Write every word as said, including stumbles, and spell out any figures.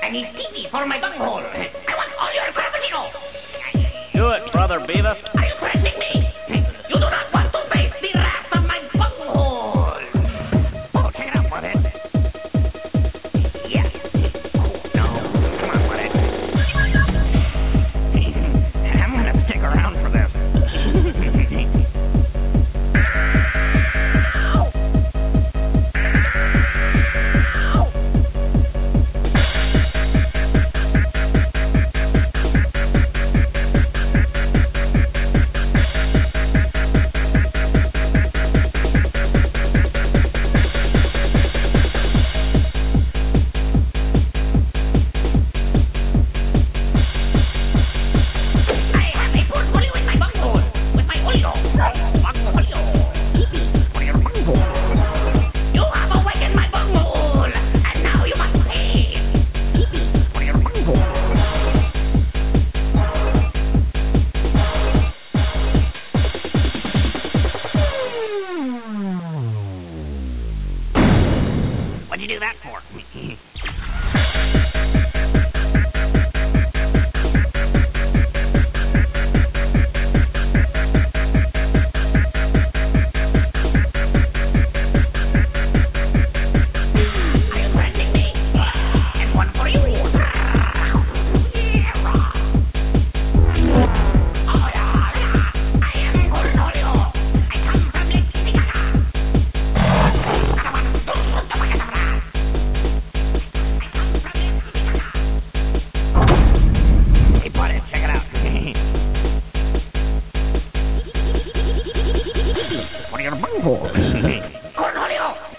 I need pee-pee for my bunghole. I want all your frappuccino. Do it, Brother Beavis. Are you threatening me? You do not want to face the wrath of my bunghole. Oh, check it out, Butthead. Yes. Oh, no. Come on, Butthead. I'm gonna have to stick around for this. What'd you do that for?